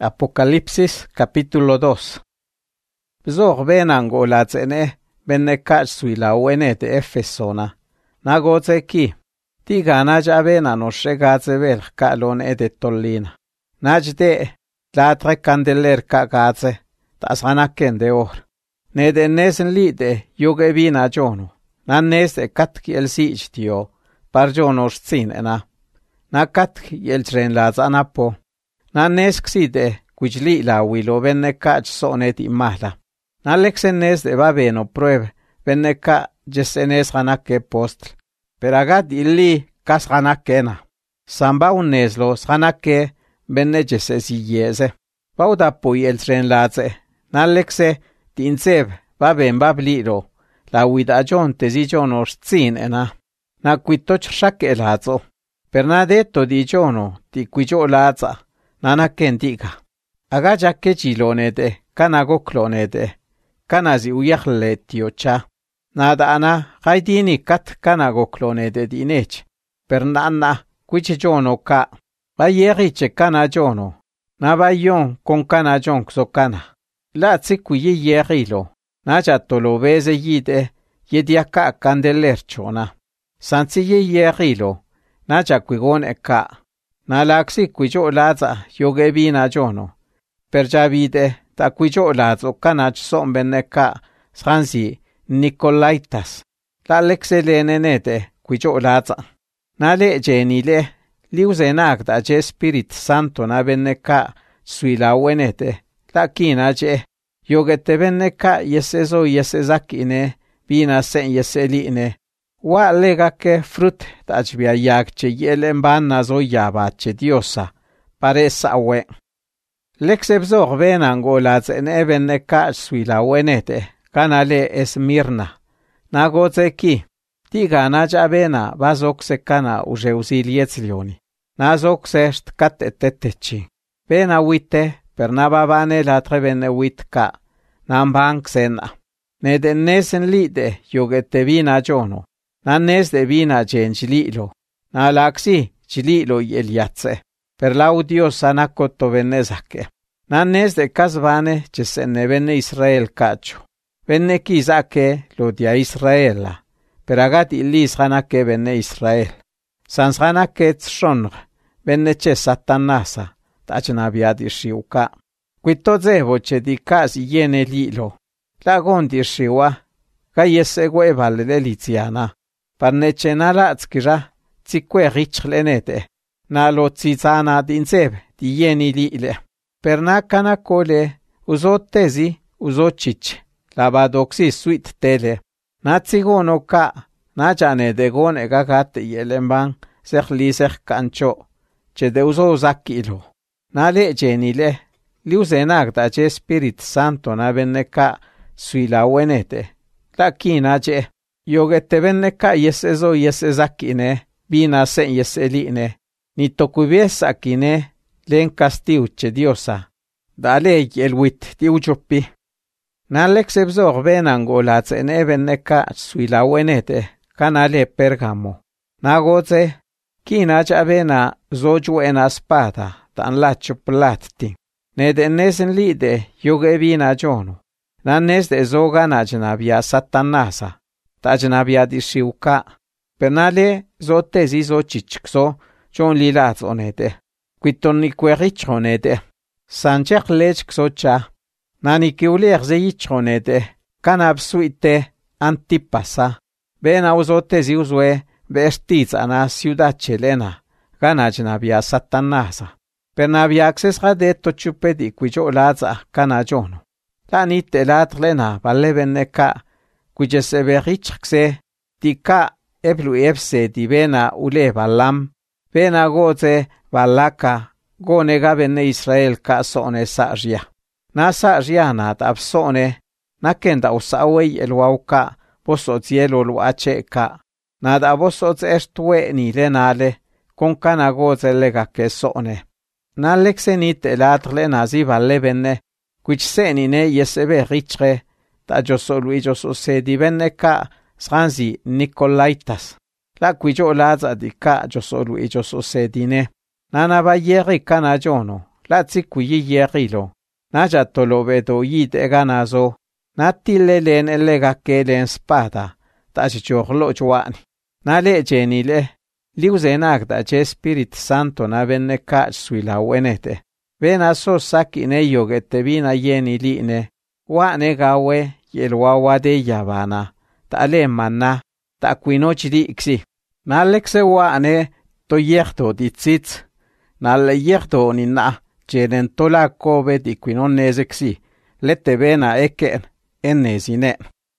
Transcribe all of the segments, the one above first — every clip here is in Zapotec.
Apocalipsis capítulo 2. Bzor benango latzene benekach suilawene de Efesona. Nagoze ki. Tiga naja bena no shegaze vel kalon edetolina. Najde latre candeler kagaze. Tasanaken de or. Nede nesen lide yuge vina jono. Nannes de katki el sichtio. Parjonos tsinena. Na katki el tren lazanapo. Nannes xide kuchli la wilo benekach sonet imahla. Nalexenes de babeno pruebe beneka jesenes ganake postl. Peragat illi kas ganakena. Samba uneslo ganake benne jesesiyeze. Bauda pui el tren laze. Nalexe tinzeb baben babliro. La widajon tezijonos tsinena. Na quitoch shake lazo. Per nadetto di jono ti quijo laza. Nana kendiga. Agaja kechilonede, kanago clonede. Kanazi uyakle tiocha. Nada ana, haidini kat kanago clonede dinech. Per nana, quichijono ka. Bayeriche kanajono. Nabayon con kanajon xokana. La tsicuyi yerilo. Naja toloveze yide, yediaka candelerchona. Sansi yerilo. Naja quigon eka. Nalaxi quijo laza yogebina jono. Per javide ta quijo lazo kanach sombeneka sransi Nicolaitas. La lexelenenete quijo laza. Nale genile liuzenak da je Spirit Santo na beneka suila wenete. La kina je yogete beneka yesezo yesezakine bina sen yeseline. Wa legake frut tajbia yakche yelemban nazo yabache diosa paresa we. Lexebzor venango laz en ebeneka suila wenete kanale Esmirna. Nagoze ki tiga naja bena bazokse kana ujeusilietslioni. Nazokse kat etetechi. Bena wite per nababane latre bene witka. Nambank sena. Nedenesen lide yogete vina jono. Nannes de vina genchililo. Nalaxi chililo y eliatse. Per laudio sanacotto venezake. Nannes de casvane chesene venne Israel cacho. Venne kizake lo dia Israela. Per agat illis hanake venne Israel. Sans hanake tshonr. Venne che satanasa. Tachna viadi shiuka. Quito zevo che di casi yene lilo. La gondi shiwa. Kayese guevale deliziana. Parnece nalatzkira, tsikwe richlenete, nalo tzizana dinzeb, di yeni lile. Per nakana kole, uzot tezi, uzot chich, labadoxi suit tele. Natsigono ka, najane de gone gagate yelemban, sech kancho, che de uzo zakilo. Nale genile, liuzenak da je Spirit Santo na beneka suila wenete. La kina je. Yogete beneka yesezo yesezakine, bina sen yeseline, ni tokubiesa kine, len castiuche diosa. Dale el wit diujopi. Nalexebzor benangolatz en ebeneka suila wenete, canale Pergamo. Nagoze, kina chabena zoju en aspada, tan lacho platti. Nedenesen lide, yogebina jono. Nannes de zogana janabia satanasa. Tajnabia di shiuka. Penale zotezi zo chichkso, chon lilat onete. Quitoni querich onete. Sanchek lechkso cha. Nani kiuler zeich onete. Canab suite antipasa. Ben auzotezi uzue vestiz ana ciudad chelena. Ganajnabia satanasa. Pernabia access radetto chupedi quijo laza canajono. Lanite latlena valleveneka. Cuye se verichxe, tika ebluepse di vena ule balam, vena goze balaka, gonega bene Israel ka sone sarja. Na sarja na tapsone, na kenda usawei elwauka, boso cielo luacheka. Nada boso estue ni lenale, con cana goze lega que sone. Na lexenite latre nazi vale bene, cuich senine yesebe richre, ta yo se diveneka sranzi Nicolaitas. La quijo laza di ka yo se dine. Nana bayeri canajono, la tsikwi yiyegilo, naja tolobedo yite ganazo, natile len elegake len spada, ta chichoglo chwani. Na le jenile, liuzenak da che Spirit Santo na venne kachsuila wenete. Vena so saki ne yogete vina yeni line, wane gawe yelwawa de yavana, ta le manna, ta quinochi di iksi. Na lekse wane to yechto di tsits, na le yechto ni na, jenen tola kobe di quinonese ksi, lette vena eken, ennesine.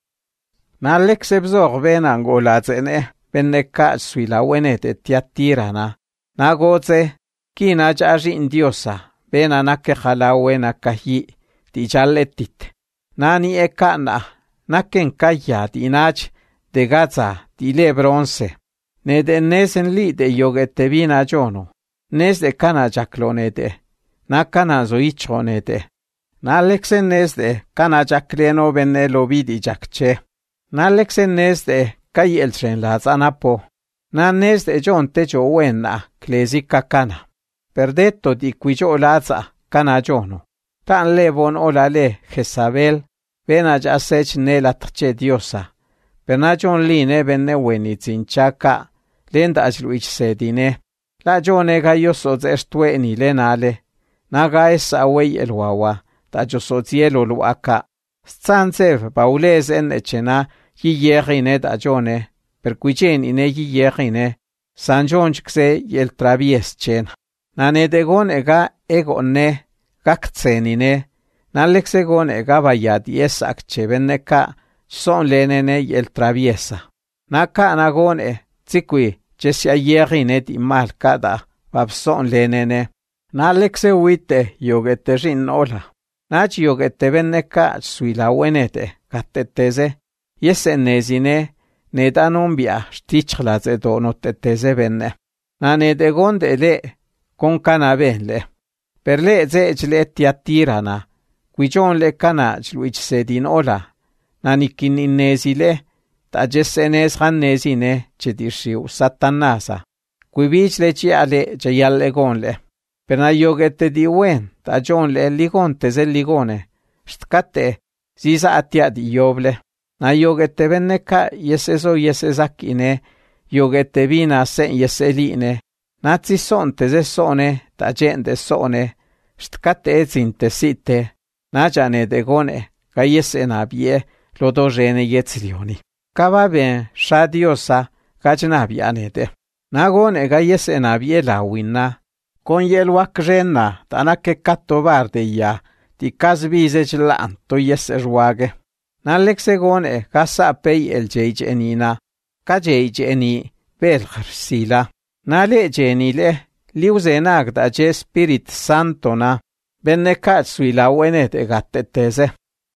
Na lekse bzor vena angolatzene, venne kachsuila wenete tiatirana, na goze, kina jaji indiosa, vena nake jalawe nakahi, di jalletit. Nani ekana, naken kaya di nach, de gaza, di le bronce. Ne de nesen li de yogete vina jono, nes de kana jaklonete, na kana zoichonete. Na leksen nes de kana jakleno venne lobidi jakche. Na leksen nes de kai eltren la zanapo. Na nes de jon techo wena, klezika kana. Perdetto di quijo laza, kana jono. Tan levon olale, Jezabel, vena jasech nela tche diosa. Pernajon line venne wenitzin chaka, lenda ajluich sedine. La jone gayoso zestueni lenale. Naga esa wei elwawa, ta josozielo luaka. Stanzev baules en echena, yiyerine da jone, per quijen ine yiyerine, San Jonjkse yel travies chen. Nane degon ega egone, gakzenine, nalexegon ega bayat yesak cheveneka, son lenene yel traviesa. Naka nagone, tsikwi, chesia yerine di mal kada, babson lenene. Nalexe wite yogete rin ola. Nach yogete veneka suila wenete, kateteze. Yesenezine, nedanumbia, stichlatze donoteteze venne. Nane degon de le, con canabenle. Per le zechle tiatirana, quijon le canach luich sedin ola, nanikin innesile, ta jessenes hannesine, chedirsiu satanasa, quivich le ciale jayalle gonle. Per na yogete di wen, ta jon le ligonte zel ligone, stkate, sisa atia di yoble. Na yogete venneka yeseso yesesakine, yogete vina sen yeseline, Nazi sonte ze sone, ta gente sone, stkate zinte site, najane degone, ga yesena bie, lodo rene yetzlioni. Kava ben, shadiosa, gajnabianete. Nagone ga yesena bie la winna, con yelwak rena, tanake kattovarde ya, ti kasbize chlan, to yeserwage. Nalexegone, ga sapei el jeijenina, ga jeijeni, belgersila. Nale genile, liuzenag da je Spirit Santo na, benne katsui la wenete gattetese.